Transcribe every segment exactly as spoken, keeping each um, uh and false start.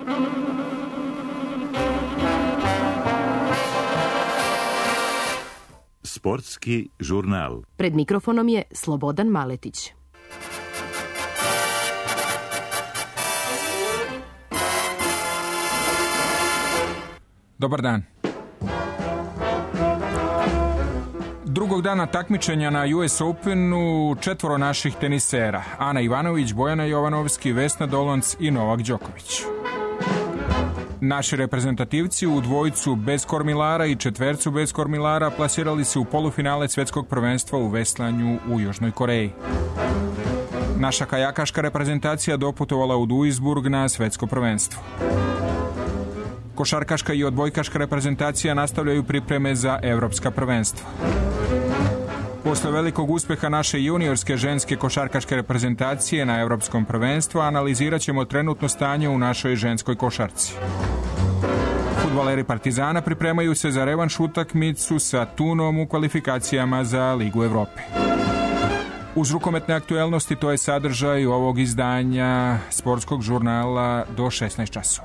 Sportski žurnal. Pred mikrofonom je Slobodan Maletić. Dobar dan. Drugog dana takmičenja na U S Openu četvoro naših tenisera. Ana Ivanović, Bojana Jovanovski, Vesna Dolonc i Novak Đoković. Naši reprezentativci u dvojicu bez kormilara i četvercu bez kormilara plasirali se u polufinale svjetskog prvenstva u veslanju u Južnoj Koreji. Naša kajakaška reprezentacija doputovala u Duisburg na svjetsko prvenstvo. Košarkaška i odbojkaška reprezentacija nastavljaju pripreme za evropska prvenstva. Posle velikog uspjeha naše juniorske ženske košarkaške reprezentacije na evropskom prvenstvu analizirat ćemo trenutno stanje u našoj ženskoj košarci. Fudbaleri Partizana pripremaju se za revanš utakmicu sa Tunom u kvalifikacijama za Ligu Evrope. Uz rukometne aktuelnosti to je sadržaj ovog izdanja sportskog žurnala do šesnaest časova.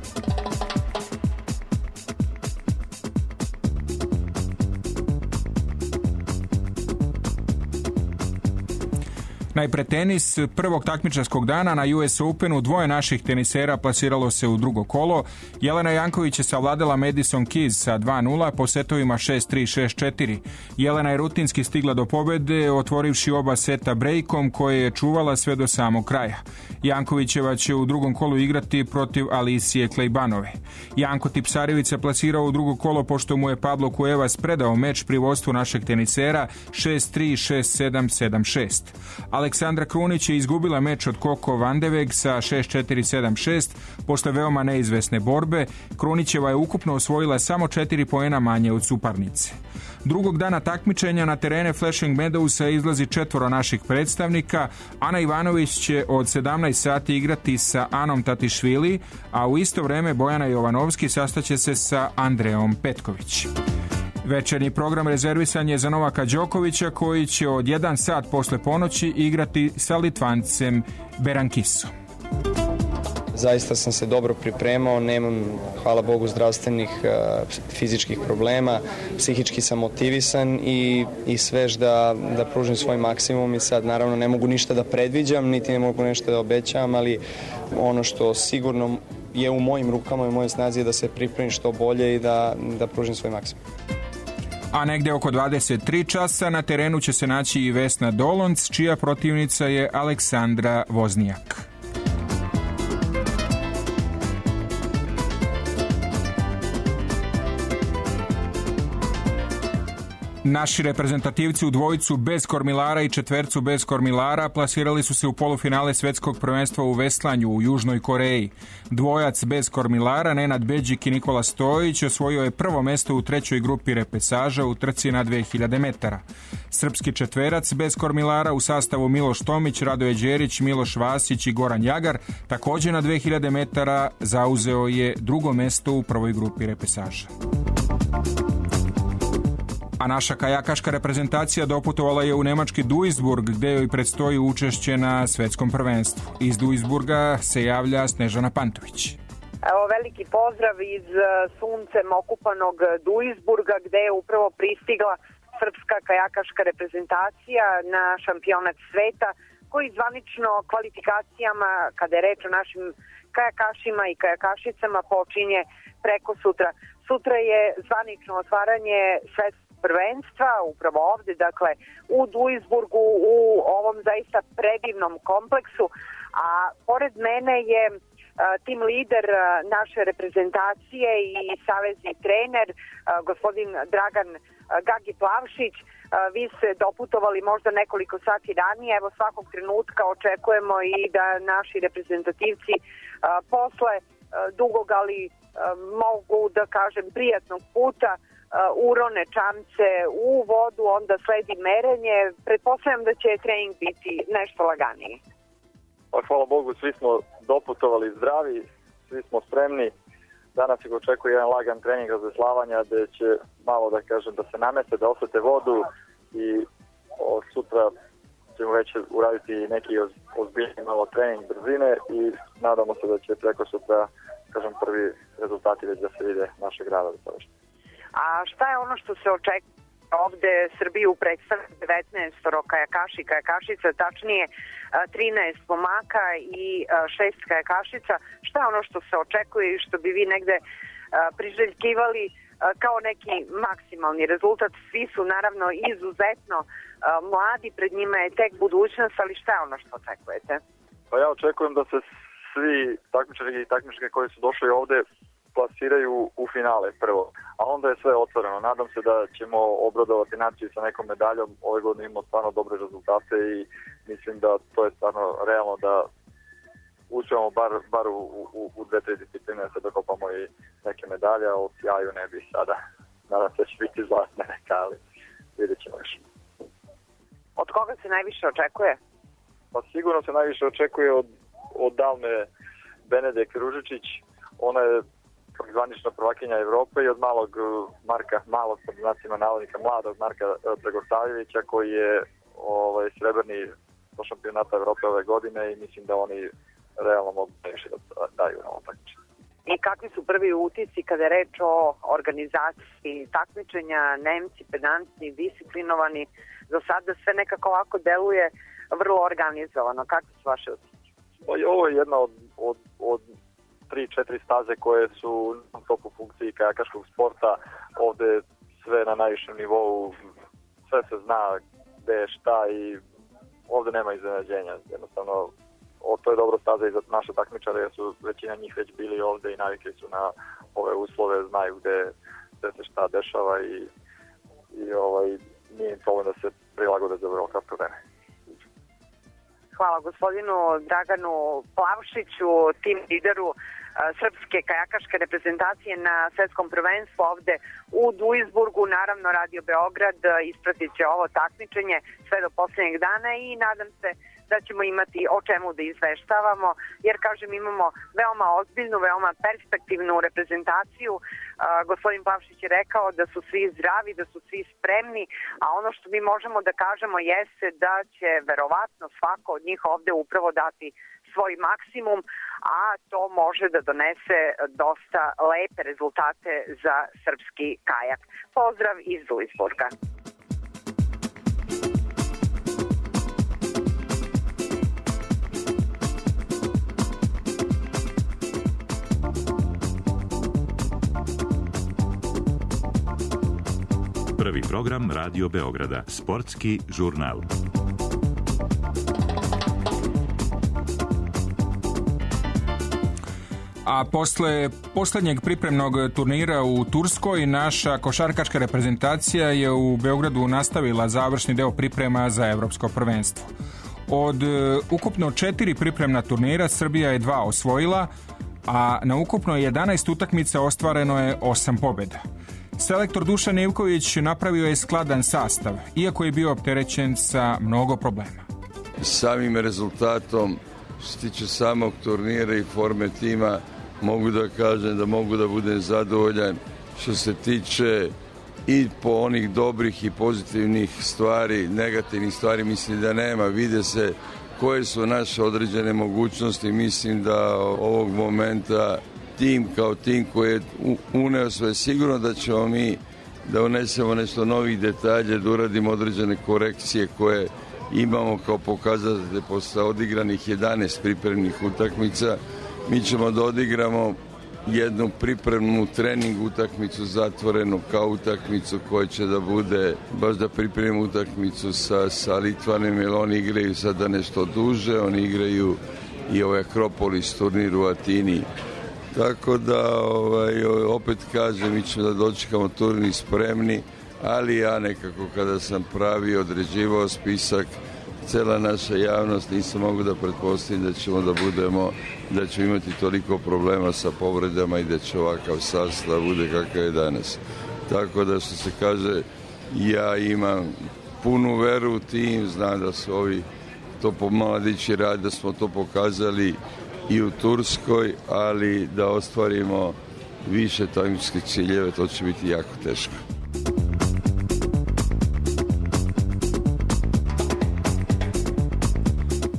Najpre tenis. Prvog takmičarskog dana na U S Openu dvoje naših tenisera plasiralo se u drugo kolo. Jelena Janković je savladala Madison Keys sa dva nula po setovima šest tri šest četiri. Jelena je rutinski stigla do pobjede, otvorivši oba seta brejkom koje je čuvala sve do samog kraja. Jankovićeva će u drugom kolu igrati protiv Alicije Klejbanove. Janko Tipsarević se plasirao u drugo kolo pošto mu je Pablo Cuevas predao meč pri vodstvu našeg tenisera šest tri šest sedam sedam šest. Aleksandra Krunić je izgubila meč od Koko Vandeveg sa šest četiri sedam šest. Posle veoma neizvesne borbe, Krunićeva je ukupno osvojila samo četiri poena manje od suparnice. Drugog dana takmičenja na terene Flashing Meadowsa izlazi četvoro naših predstavnika. Ana Ivanović će od sedamnaest sati igrati sa Anom Tatišvili, a u isto vrijeme Bojana Jovanovski sastaće se sa Andreom Petković. Večernji program rezervisan je za Novaka Đokovića koji će od jedan sat posle ponoći igrati sa Litvancem Berankisom. Zaista sam se dobro pripremao, nemam, hvala Bogu, zdravstvenih fizičkih problema, psihički sam motivisan i, i svež da, da pružim svoj maksimum i sad naravno ne mogu ništa da predviđam, niti ne mogu nešto da obećavam, ali ono što sigurno je u mojim rukama i u mojoj snazi je da se pripremim što bolje i da, da pružim svoj maksimum. A negde oko dvadeset tri časa na terenu će se naći i Vesna Dolonc, čija protivnica je Aleksandra Voznijak. Naši reprezentativci u dvojicu bez kormilara i četvercu bez kormilara plasirali su se u polufinale svjetskog prvenstva u veslanju u Južnoj Koreji. Dvojac bez kormilara, Nenad Beđik i Nikola Stojić, osvojio je prvo mesto u trećoj grupi repesaža u trci na dve hiljade metara. Srpski četverac bez kormilara u sastavu Miloš Tomić, Radoje Đerić, Miloš Vasić i Goran Jagar također na dve hiljade metara zauzeo je drugo mesto u prvoj grupi repesaža. A naša kajakaška reprezentacija doputovala je u nemački Duisburg, gdje joj predstoji učešće na svjetskom prvenstvu. Iz Duisburga se javlja Snežana Pantović. Evo, veliki pozdrav iz suncem okupanog Duisburga, gdje je upravo pristigla srpska kajakaška reprezentacija na šampionat sveta, koji zvanično kvalifikacijama, kada je reč o našim kajakašima i kajakašicama, počinje preko sutra. Sutra je zvanično otvaranje svetskog prvenstva, upravo ovdje, dakle, u Duisburgu, u ovom zaista predivnom kompleksu, a pored mene je a, tim lider a, naše reprezentacije i savezni trener, a, gospodin Dragan a, Gagi Plavšić. A, vi ste doputovali možda nekoliko sati ranije, evo svakog trenutka očekujemo i da naši reprezentativci a, posle a, dugog, ali a, mogu da kažem prijatnog puta urone čamce u vodu, onda sledi merenje. Pretpostavljam da će trening biti nešto laganiji. Pa, hvala Bogu, svi smo doputovali zdravi, svi smo spremni. Danas ih očekuje jedan lagan trening razveslavanja gdje će malo, da kažem, da se nameste, da osete vodu i od sutra ćemo već uraditi neki ozbiljni malo trening brzine i nadamo se da će preko sutra kažem, prvi rezultati već da se vide naše grada. A šta je ono što se očekuje? Ovde Srbiju predstavlja devetnaest kajakaši i kajakašica, tačnije trinaest pomaka i šest kajakašica. Šta je ono što se očekuje i što bi vi negde priželjkivali kao neki maksimalni rezultat? Svi su naravno izuzetno mladi, pred njima je tek budućnost, ali šta je ono što očekujete? Pa ja očekujem da se svi takmičari i takmičarke koji su došli ovde plasiraju u finale prvo, a onda je sve otvoreno. Nadam se da ćemo obradovati naciju sa nekom medaljom. Ove godine imamo stvarno dobre rezultate i mislim da to je stvarno realno da uspijemo bar, bar u, u, u dve, tri discipline da se dokopamo i neke medalje, a o sjaju ne bi sada. Nadam se da će biti zlatne neka, ali vidjet ćemo još. Od koga se najviše očekuje? Pa sigurno se najviše očekuje od, od Dalme Benedek Ružičić. Ona je zvanična prvakinja Evrope i od malog Marka, malog pod znacima navodnika, mladog Marka Pregorstavljevića koji je ovaj, srebrni do šampionata Evrope ove godine i mislim da oni realno mogu najviše da daju na ovom takmičenju. I kakvi su prvi utisci kada je reč o organizaciji takmičenja? Nemci, pedantni, disciplinovani, do sada sve nekako ovako deluje vrlo organizovano. Kakvi su vaše utisci? Pa ovo je jedna od, od, od tri, četiri staze koje su na topu funkciji kajakaškog sporta. Ovde sve na najvišem nivou, sve se zna gde je šta i ovde nema iznenađenja. Jednostavno, o, to je dobro staza i za naše takmičare, jer su većina njih već bili ovde i navikli su na ove uslove, znaju gde, gde se šta dešava i, i ovaj, nije im problem da se prilagode za vrlo kratko vreme. Hvala gospodinu Draganu Plavšiću, tim lideru srpske kajakaške reprezentacije na svetskom prvenstvu ovde u Duisburgu. Naravno, Radio Beograd ispratit će ovo takmičenje sve do posljednjeg dana i nadam se da ćemo imati o čemu da izveštavamo, jer kažem imamo veoma ozbiljnu, veoma perspektivnu reprezentaciju. Uh, gospodin Plavšić je rekao da su svi zdravi, da su svi spremni, a ono što mi možemo da kažemo jeste da će verovatno svako od njih ovde upravo dati svoj maksimum, a to može da donese dosta lepe rezultate za srpski kajak. Pozdrav iz Duisburga. Prvi program Radio Beograda, sportski žurnal. A posle posljednjeg pripremnog turnira u Turskoj, naša košarkaška reprezentacija je u Beogradu nastavila završni deo priprema za evropsko prvenstvo. Od ukupno četiri pripremna turnira Srbija je dva osvojila, a na ukupno jedanaest utakmica ostvareno je osam pobjeda. Selektor Dušan Ivković napravio je skladan sastav, iako je bio opterećen sa mnogo problema. Samim rezultatom, što se tiče samog turnira i forme tima, mogu da kažem da mogu da budem zadovoljan. Što se tiče i po onih dobrih i pozitivnih stvari, negativnih stvari, mislim da nema. Vide se koje su naše određene mogućnosti. Mislim da ovog momenta tim kao tim koji je uneo sve, sigurno da ćemo mi da unesemo nešto novih detalja, da uradimo određene korekcije koje imamo kao pokazatelje posle odigranih jedanaest pripremnih utakmica. Mi ćemo da odigramo jednu pripremnu trening utakmicu zatvorenu kao utakmicu koja će da bude baš da pripremimo utakmicu sa, sa Litvanom, jer oni igraju sada nešto duže, oni igraju i ovaj Akropolis turnir u Atini. Tako da, ovaj, opet kažem, mi ćemo da dočekamo turnir spremni, ali ja nekako kada sam pravio, određivao spisak, cela naša javnost, nisam mogu da pretpostavim da ćemo da budemo, da ćemo imati toliko problema sa povredama i da će ovakav sastav bude kakav je danas. Tako da, što se kaže, ja imam punu veru u tim, znam da su ovi to pomladići rad, da smo to pokazali i u Turskoj, ali da ostvarimo više takmičarske ciljeve, to će biti jako teško.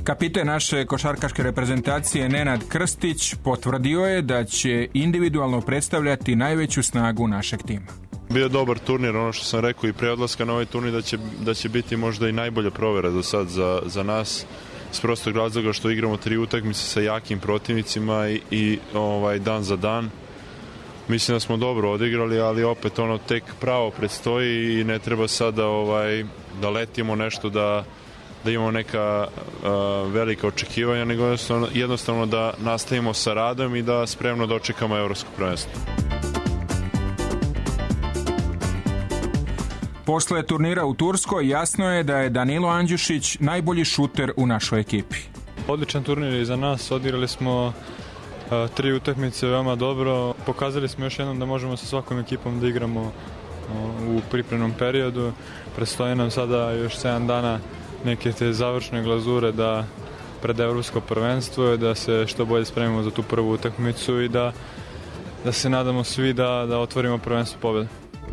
Kapiten naše košarkaške reprezentacije Nenad Krstić potvrdio je da će individualno predstavljati najveću snagu našeg tima. Bio je dobar turnir, ono što sam rekao i pre odlaska na ovaj turnir, da će, da će biti možda i najbolja provera do sad za, za nas, s prostog razloga što igramo tri utakmice sa jakim protivnicima i, i ovaj, dan za dan. Mislim da smo dobro odigrali, ali opet ono tek pravo predstoji i ne treba sada ovaj, da letimo nešto, da, da imamo neka uh, velika očekivanja, nego jednostavno, jednostavno da nastavimo sa radom i da spremno dočekamo evropsko prvenstvo. Posle turnira u Turskoj jasno je da je Danilo Andjušić najbolji šuter u našoj ekipi. Odličan turnir je za nas, odigrali smo a, tri utakmice veoma dobro. Pokazali smo još jednom da možemo sa svakom ekipom da igramo a, u pripremnom periodu. Predstoje nam sada još sedam dana neke te završne glazure da pred evropsko prvenstvo, da se što bolje spremimo za tu prvu utakmicu i da, da se nadamo svi da, da otvorimo prvenstvo pobjede.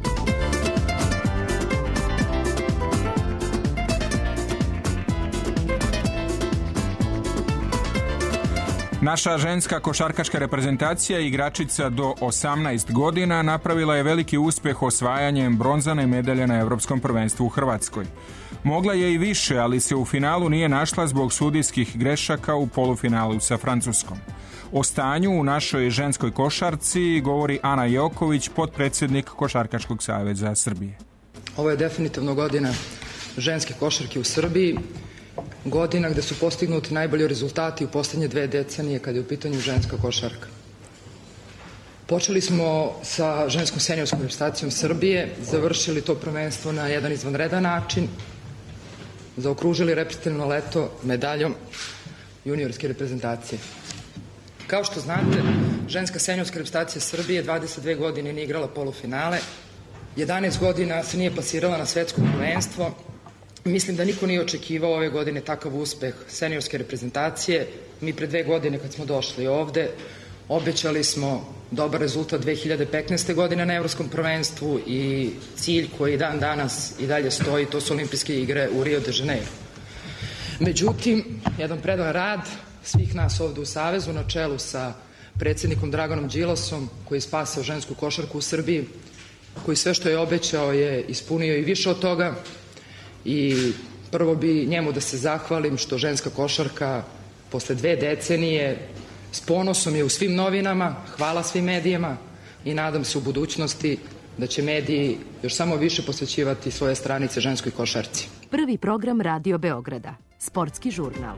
Naša ženska košarkaška reprezentacija, igračica do osamnaest godina, napravila je veliki uspjeh osvajanjem bronzane medalje na Evropskom prvenstvu u Hrvatskoj. Mogla je i više, ali se u finalu nije našla zbog sudijskih grešaka u polufinalu sa Francuskom. O stanju u našoj ženskoj košarci govori Ana Joković, potpredsjednik Košarkaškog saveza Srbije. Ovo je definitivno godina ženske košarke u Srbiji. Godina gde su postignuti najbolji rezultati u posljednje dve decenije kada je u pitanju ženska košarka. Počeli smo sa ženskom seniorskom reprezentacijom Srbije, završili to prvenstvo na jedan izvanredan način, zaokružili reprezentativno leto medaljom juniorske reprezentacije. Kao što znate, ženska seniorska reprezentacija Srbije dvadeset dve godine nije igrala polufinale, jedanaest godina se nije plasirala na svetsko prvenstvo. Mislim da niko nije očekivao ove godine takav uspeh seniorske reprezentacije. Mi pre dve godine kad smo došli ovde, obećali smo dobar rezultat dve hiljade petnaeste. godine na Evropskom prvenstvu i cilj koji dan danas i dalje stoji, to su olimpijske igre u Rio de Janeiro. Međutim, jedan predan rad svih nas ovde u Savezu na čelu sa predsjednikom Draganom Đilasom, koji je spasao žensku košarku u Srbiji, koji sve što je obećao je ispunio i više od toga. I prvo bi njemu da se zahvalim što ženska košarka posle dve decenije s ponosom je u svim novinama, hvala svim medijima i nadam se u budućnosti da će mediji još samo više posvećivati svoje stranice ženskoj košarci. Prvi program Radio Beograda, sportski žurnal.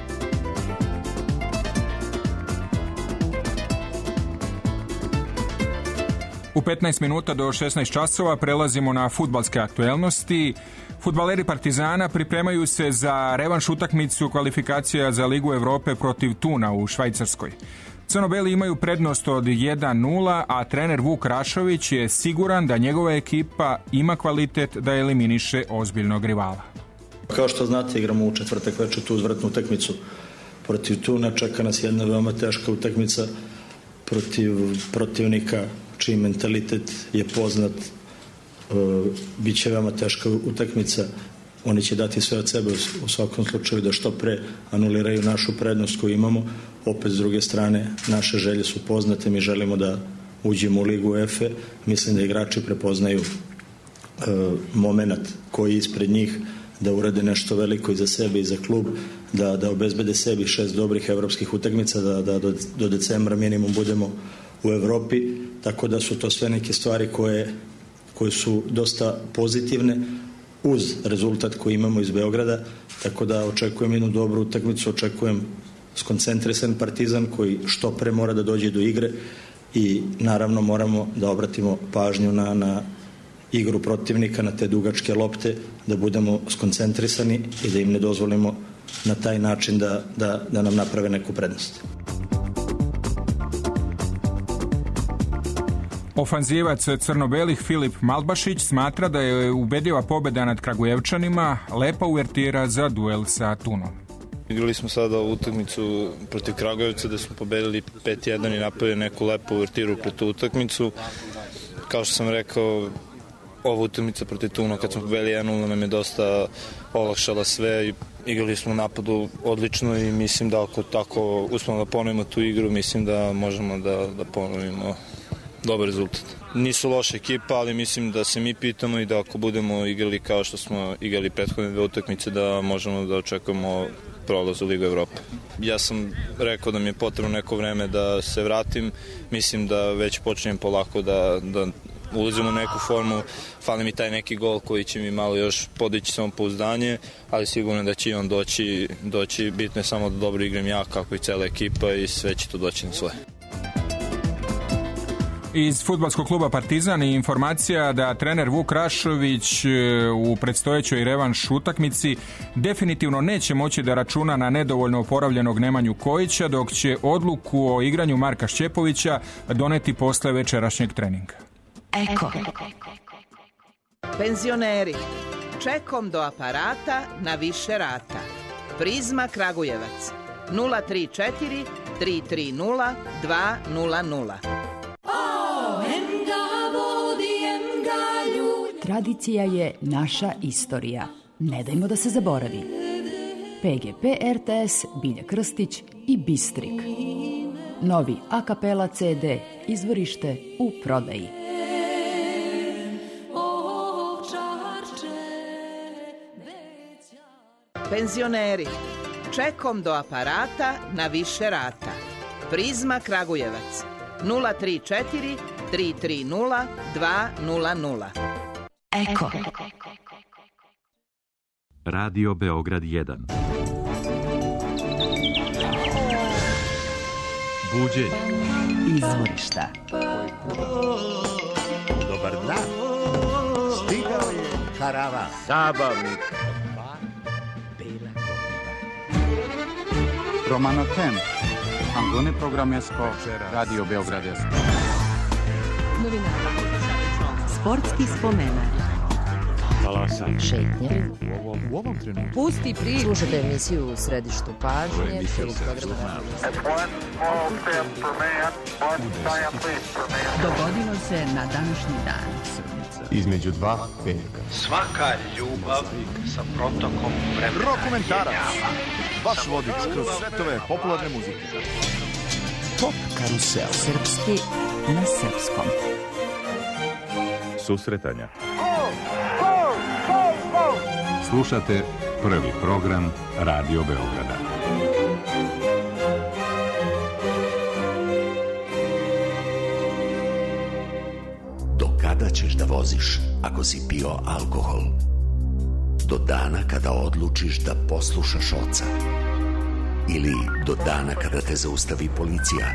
U petnaest minuta do šesnaest časova prelazimo na fudbalske aktuelnosti. Fudbaleri Partizana pripremaju se za revanš utakmicu kvalifikacija za Ligu Evrope protiv Tuna u Švajcarskoj. Crno-beli imaju prednost od jedan nula, a trener Vuk Rašović je siguran da njegova ekipa ima kvalitet da eliminiše ozbiljnog rivala. Kao što znate, igramo u četvrtak večer tu uzvratnu utakmicu protiv Tuna. Čeka nas jedna veoma teška utakmica protiv protivnika čiji mentalitet je poznat. Biće veoma teška utakmica. Oni će dati sve od sebe u svakom slučaju da što pre anuliraju našu prednost koju imamo. Opet s druge strane naše želje su poznate, mi želimo da uđemo u Ligu UEFA. Mislim da igrači prepoznaju e, moment koji je ispred njih, da urade nešto veliko i za sebe i za klub, da, da obezbede sebi šest dobrih evropskih utakmica, da, da do, do decembra minimum budemo u Evropi, tako da su to sve neke stvari koje koje su dosta pozitivne uz rezultat koji imamo iz Beograda, tako da očekujem jednu dobru utakmicu, očekujem skoncentrisan Partizan koji što pre mora da dođe do igre i naravno moramo da obratimo pažnju na, na igru protivnika, na te dugačke lopte, da budemo skoncentrisani i da im ne dozvolimo na taj način da, da, da nam naprave neku prednost. Ofanzivac crno-belih Filip Malbašić smatra da je ubedljiva pobjeda nad Kragujevčanima lepa uvertira za duel sa Tunom. Igrali smo sada utakmicu protiv Kragujevca da smo pobedili pet jedan i napravili neku lepu uvertiru pred tu utakmicu. Kao što sam rekao, ova utakmica protiv Tuna kad smo pobedili jedan nula nam je dosta olakšala sve i igrali smo u napadu odlično i mislim da ako tako uspemo da ponovimo tu igru, mislim da možemo da, da ponovimo dobar rezultat. Nisu loša ekipa, ali mislim da se mi pitamo i da ako budemo igrali kao što smo igrali prethodne dve utakmice, da možemo da očekujemo prolaz u Ligu Evrope. Ja sam rekao da mi je potrebno neko vreme da se vratim. Mislim da već počinjem polako da, da ulazim u neku formu. Fali mi taj neki gol koji će mi malo još podići samopouzdanje, ali sigurno da će i on doći, doći. Bitno je samo da dobro igram ja, kako i cela ekipa, i sve će to doći na svoje. Iz fudbalskog kluba Partizan i informacija da trener Vuk Rašović u predstojećoj revanš utakmici definitivno neće moći da računa na nedovoljno oporavljenog Nemanju Kojića, dok će odluku o igranju Marka Šćepovića doneti posle večerašnjeg treninga. Eko. Penzioneri, čekom do aparata na više rata. Prizma Kragujevac nula tri četiri tri tri nula dva nula nula. Tradicija je naša istorija. Ne dajmo da se zaboravi. P G P R T S, Bilja Krstić i Bistrik. Novi a kapela ce de, izvorište u prodaji. Penzioneri, čekom do aparata na više rata. Prizma Kragujevac nula tri četiri tri tri nula dva nula nula. Eko. Radio Beograd jedan. Buđenje. Izvorišta. Dobar dan. Stigao je karavan. Zabavnik. Romano Tem. Angone programesko. Radio Beograd jedan. Sportski spomenak. Talasan. Šetnje. U ovom trenutku. Pusti priču. Slušajte emisiju u središtu pažnje. Dogodilo se na današnji dan. Između dva veka. Svaka ljubav sa protokom vremena. Rokomentarac. Vaš vodič kroz svetove popularne muzike. Pop karusel. Srpski na srpskom. Susretanja. Slušate prvi program Radio Beograda. Do kada ćeš da voziš ako si pio alkohol? Do dana kada odlučiš da poslušaš oca? Ili do dana kada te zaustavi policija?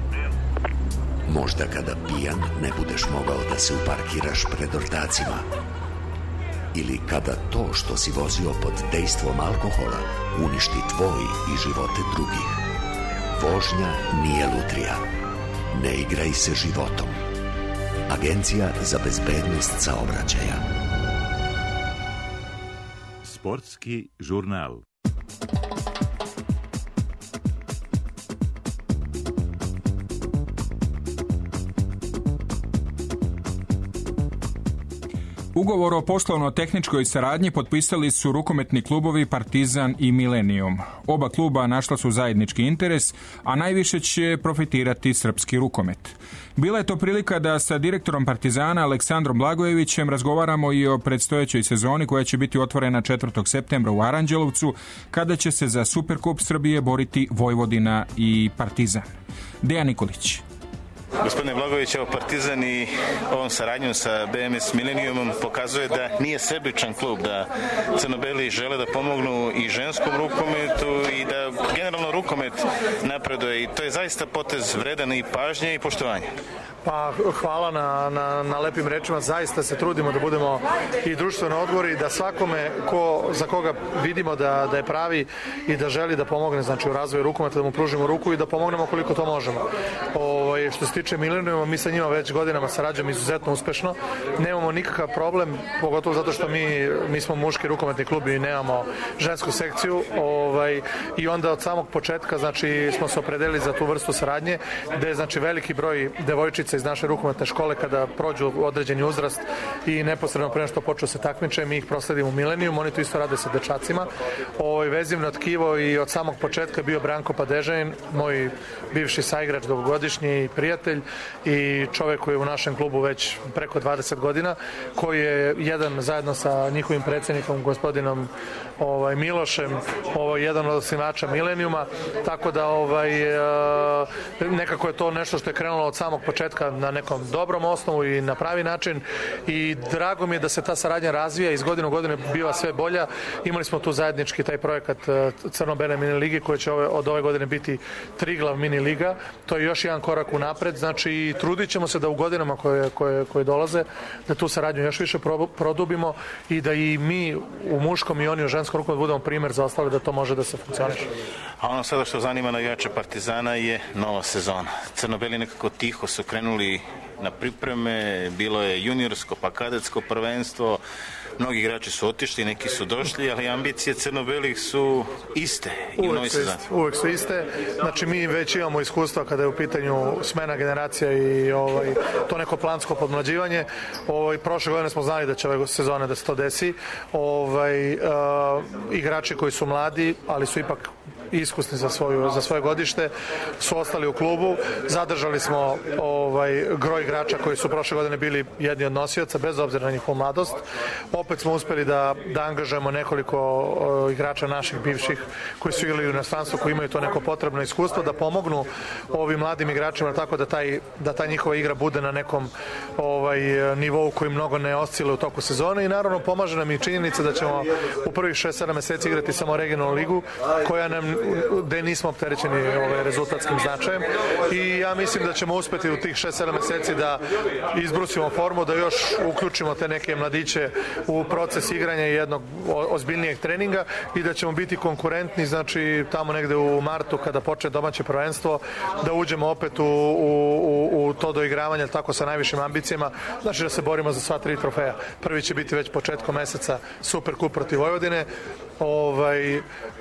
Možda kada pijan ne budeš mogao da se uparkiraš pred ortacima? Ili kada to što si vozio pod dejstvom alkohola uništi tvoj i živote drugih? Vožnja nije lutrija. Ne igraj se životom. Agencija za bezbednost saobraćaja. Sportski žurnal. Ugovor o poslovno-tehničkoj saradnji potpisali su rukometni klubovi Partizan i Milenijum. Oba kluba našla su zajednički interes, a najviše će profitirati srpski rukomet. Bila je to prilika da sa direktorom Partizana Aleksandrom Blagojevićem razgovaramo i o predstojećoj sezoni koja će biti otvorena četvrtog septembra u Aranđelovcu, kada će se za Superkup Srbije boriti Vojvodina i Partizan. Dejan Nikolić. Gospodine Blagojević, evo Partizan i ovom saradnjom sa be em es Milenijumom pokazuje da nije sebičan klub, da crnobeli žele da pomognu i ženskom rukometu i da generalno rukomet napreduje i to je zaista potez vredan i pažnje i poštovanja. Pa hvala na, na, na lepim rečima, zaista se trudimo da budemo i društveno odgovorni, da svakome ko, za koga vidimo da, da je pravi i da želi da pomogne, znači u razvoju rukometa, da mu pružimo ruku i da pomognemo koliko to možemo. Ovo, što se tiče Milenijuma, mi sa njima već godinama sarađujemo izuzetno uspešno, nemamo nikakav problem, pogotovo zato što mi, mi smo muški rukometni klub i nemamo žensku sekciju, ovaj, i onda od samog početka znači, smo se opredelili za tu vrstu saradnje, gde je znači veliki broj devojčica deca iz naše rukometne škole kada prođu određeni uzrast i neposredno pre što počnu se takmiče, mi ih prosledimo u Milenijum, oni to isto rade sa dečacima. Ovaj vezivno tkivo i od samog početka bio Branko Padežanin, moj bivši saigrač dugogodišnji prijatelj i čovek koji je u našem klubu već preko dvadeset godina, koji je jedan zajedno sa njihovim predsjednikom gospodinom ovaj Milošem, ovaj jedan od osnivača Milenijuma, tako da ovaj nekako je to nešto što je krenulo od samog početka na nekom dobrom osnovu i na pravi način i drago mi je da se ta saradnja razvija, iz godine u godine biva sve bolja. Imali smo tu zajednički taj projekat Crno-Bele mini ligi koja će ove, od ove godine biti Triglav mini liga. To je još jedan korak unapred, znači trudit ćemo se da u godinama koje, koje, koje dolaze da tu saradnju još više produbimo i da i mi u muškom i oni u ženskom rukometu budemo primjer za ostale da to može da se funkcioniše. A ono sada što zanima navijače Partizana je nova sezona. Crno-Beli nekako tiho su krenuli na pripreme, bilo je juniorsko pa kadetsko prvenstvo, mnogi igrači su otišli, neki su došli, ali ambicije Crno-Belih su iste i u novoj sezoni. Uvek su iste, znači mi već imamo iskustva kada je u pitanju smena generacija i ovaj, to neko plansko podmlađivanje. Ovaj, prošle godine smo znali da će ove sezone da se to desi. Ovaj, uh, igrači koji su mladi, ali su ipak iskusni za, svoju, za svoje godište, su ostali u klubu. Zadržali smo ovaj, groj igrača koji su prošle godine bili jedni od nosioca, bez obzira na njihovu mladost. Opet smo uspeli da, da angažujemo nekoliko o, igrača naših bivših koji su igrali u inostranstvu, koji imaju to neko potrebno iskustvo, da pomognu ovim mladim igračima tako da, taj, da ta njihova igra bude na nekom ovaj, nivou koji mnogo ne oscile u toku sezone i naravno pomaže nam i činjenica da ćemo u prvih šest sedam meseci igrati samo regionalnu ligu koja nam gde nismo opterećeni ovaj, rezultatskim značajem i ja mislim da ćemo uspeti u tih šest sedam meseci da izbrusimo formu, da još uključimo te neke mladiće u proces igranja i jednog ozbiljnijeg treninga i da ćemo biti konkurentni, znači tamo negde u martu kada počne domaće prvenstvo, da uđemo opet u, u, u to doigravanje tako sa najvišim ambicijama, znači da se borimo za sva tri trofeja. Prvi će biti već početkom meseca Superkup protiv Vojvodine, ovaj,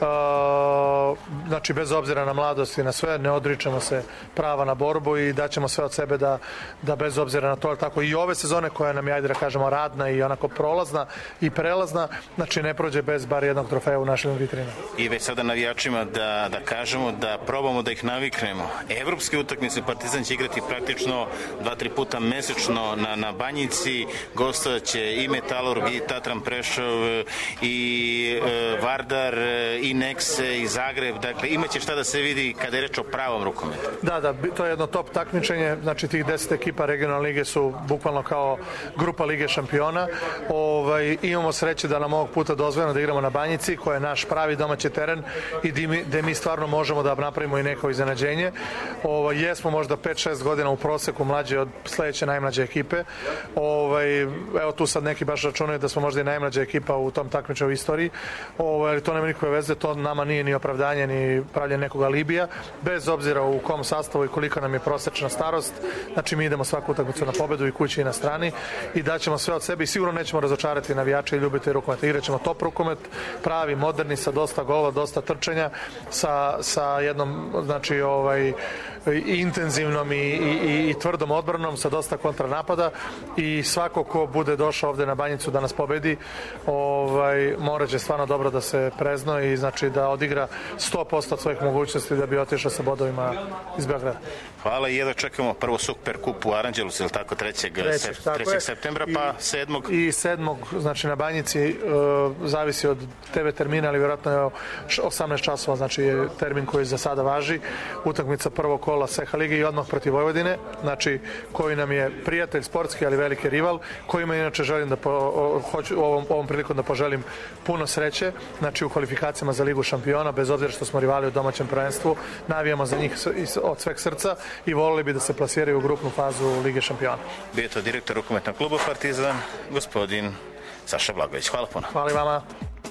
a, znači bez obzira na mladost i na sve, ne odričemo se prava na borbu i daćemo sve od sebe da, da bez obzira na to, tako i ove sezone koja nam je, ajde da kažemo, radna i onako prolazna i prelazna, znači ne prođe bez bar jednog trofeja u našim vitrinama. I već sada navijačima da, da kažemo, da probamo da ih naviknemo. Evropske utakmice Partizan će igrati praktično dva, tri puta mesečno na, na Banjici, gostovaće i Metalurg, i Tatran Prešov, i e, Vardar, i Nekse, i Zagreb, dakle imaće šta da se vidi kada je reč o pravom rukometu. Da, da, to je jedno top takmičenje, znači tih deset ekipa regionalne lige su bukvalno kao grupa Lige šampiona. Ovaj, imamo sreće da nam ovog puta dozvoljeno da igramo na Banjici, koja je naš pravi domaći teren i gde mi, gde mi stvarno možemo da napravimo i neko iznenađenje. Ovaj, jesmo možda pet šest godina u proseku mlađe od sledeće najmlađe ekipe. Ovaj, evo tu sad neki baš računaju da smo možda i najmlađa ekipa u tom takmičenju u istoriji. Ovaj, to nema nikakve veze, to nama nije ni opravdanje ni pravljenje nekog alibija, bez obzira u kom sastavu i koliko nam je prosečna starost. Znači mi idemo svaku utakmicu na pobedu i kući i na strani i daćemo sve od sebe i sigurno nećemo razočarati navijače i ljubitelje rukometa. Igraćemo top rukomet, pravi, moderni, sa dosta gola, dosta trčanja, sa, sa jednom, znači, ovaj, intenzivnom i, i, i tvrdom odbranom, sa dosta kontranapada i svako ko bude došao ovde na Banjicu da nas pobedi, ovaj, mora će stvarno dobro da se prezno i znači da odigra sto posto od svojih mogućnosti da bi otišao sa bodovima iz Beograda. Hvala i jedva čekamo prvo Superkup u Aranđelusu, ili tako, trećeg septembra, pa sedmog I sedmog, znači na Banjici, uh, zavisi od te ve termina, ali vjerojatno je osamnaest časova, znači je termin koji za sada važi. Utakmica prvog kola Seha lige i odmah protiv Vojvodine, znači koji nam je prijatelj sportski, ali veliki rival, kojima inače želim da po, hoću ovom, ovom prilikom da poželim puno sreće, znači u kvalifikacijama za Ligu šampiona, bez obzira što smo rivali u domaćem prvenstvu, navijamo za njih od sveg srca i volili bi da se plasiraju u grupnu fazu Lige šampiona. Bio je to direktor rukometnog kluba Partizan, gospodin Saša Blagović. Hvala puno. Hvala i vama.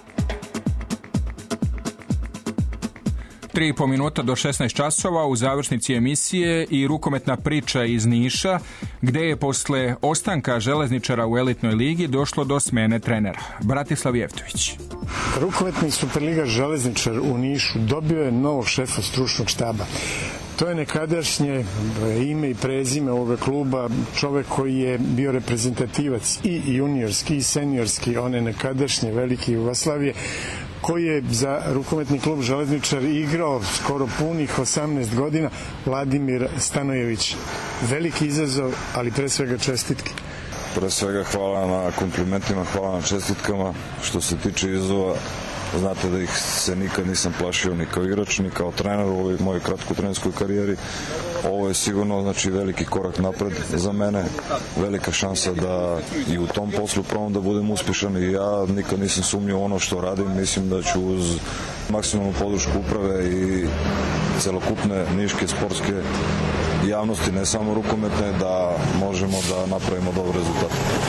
Tri i po minuta do šesnaest časova u završnici emisije i rukometna priča iz Niša, gde je posle ostanka železničara u elitnoj ligi došlo do smene trenera. Bratislav Jevtović. Rukometni Superliga Železničar u Nišu dobio je novog šefa stručnog štaba. To je nekadašnje ime i prezime ovoga kluba, čovek koji je bio reprezentativac i juniorski i seniorski, one nekadašnje velike Jugoslavije, koji je za rukometni klub Železničar igrao skoro punih osamnaest godina, Vladimir Stanojević. Veliki izazov, ali pre svega čestitke. Pre svega hvala na komplimentima, hvala na čestitkama. Što se tiče izazova, znate da ih se nikad nisam plašio ni kao igrač, ni kao trener u ovoj mojoj kratkoj trenerskoj karijeri. Ovo je sigurno znači veliki korak napred za mene, velika šansa da i u tom poslu probam da budem uspešan i ja nikad nisam sumnjao u ono što radim. Mislim da ću uz maksimalnu podršku uprave i celokupne niške sportske javnosti, ne samo rukometne, da možemo da napravimo dobar rezultat.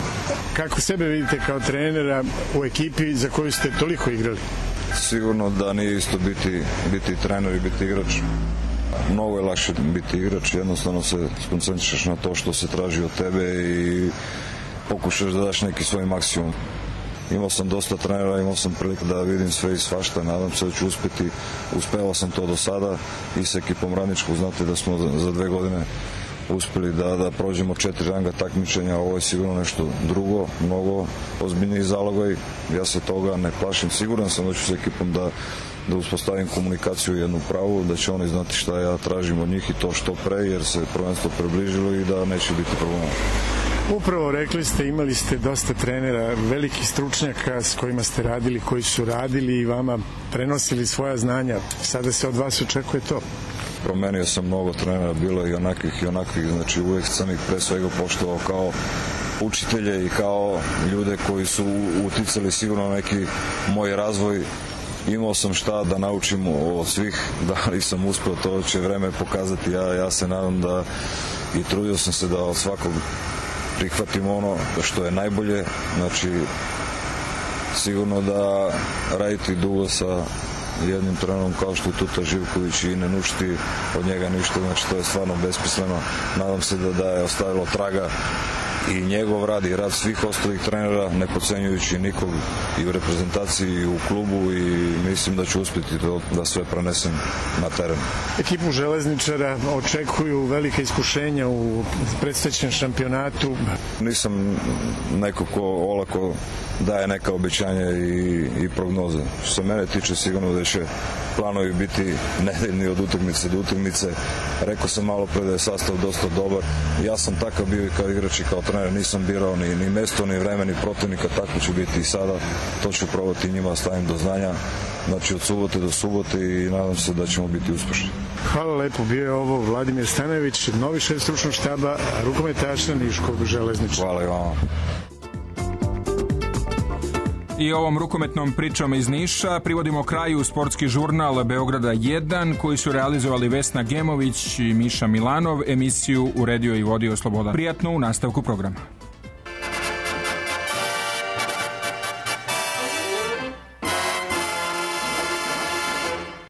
Kako sebe vidite kao trenera u ekipi za koju ste toliko igrali? Sigurno da nije isto biti, biti trener i biti igrač. Mnogo je lakše biti igrač, jednostavno se skoncentrišeš na to što se traži od tebe i pokušaš da daš neki svoj maksimum. Imao sam dosta trenera, imao sam priliku da vidim sve i svašta, nadam se da ću uspeti. Uspevao sam to do sada i sa ekipom Radničkog, znate da smo za dve godine uspeli da, da prođemo četiri ranga takmičenja. Ovo je sigurno nešto drugo, mnogo ozbiljniji zalogaj. Ja se toga ne plašim, siguran sam da ću sa ekipom da da uspostavim komunikaciju jednu pravu, da će oni znati šta ja tražim od njih i to što pre, jer se prvenstvo približilo i da neće biti problema. Upravo rekli ste, imali ste dosta trenera, velikih stručnjaka s kojima ste radili, koji su radili i vama prenosili svoja znanja. Sada se od vas očekuje to. Promenio sam mnogo trenera, bilo i onakvih i onakvih, znači uvek sam ih pre svega poštovao kao učitelje i kao ljude koji su uticali sigurno neki moj razvoj. Imao sam šta da naučim od svih, da li sam uspeo, to će vreme pokazati. Ja, ja se nadam da i trudio sam se da od svakog prihvatim ono što je najbolje. Znači, sigurno da raditi dugo sa jednim trenerom kao što je Tuta Živković i ne nušti od njega ništa, znači to je stvarno besmisleno. Nadam se da, da je ostavilo traga i njegov rad i rad svih ostalih trenera, ne podcenjujući nikog i u reprezentaciji i u klubu, i mislim da ću uspjeti to da sve prenesem na teren. Ekipu Železničara očekuju velika iskušenja u predstojećem šampionatu. Nisam neko ko olako daje neka obećanja i, i prognoze. Što se mene tiče, sigurno da će planovi biti nedeljni od utakmice do utakmice. Rekao sam malo pre da je sastav dosta dobar. Ja sam takav bio i kao igrač i kao trener, nisam birao ni, ni mesto, ni vreme, ni protivnika, tako će biti i sada. To ću probati njima stavim do znanja. Znači od subote do subote i nadam se da ćemo biti uspešni. Hvala lepo, bio je ovo Vladimir Stanojević, novi šef stručnog štaba rukometaša Niškog Železničara. Hvala i vama. I ovom rukometnom pričom iz Niša privodimo kraju sportski žurnal Beograda jedan, koji su realizovali Vesna Gemović i Miša Milanov. Emisiju uredio i vodio Slobodan. Prijatno u nastavku programa.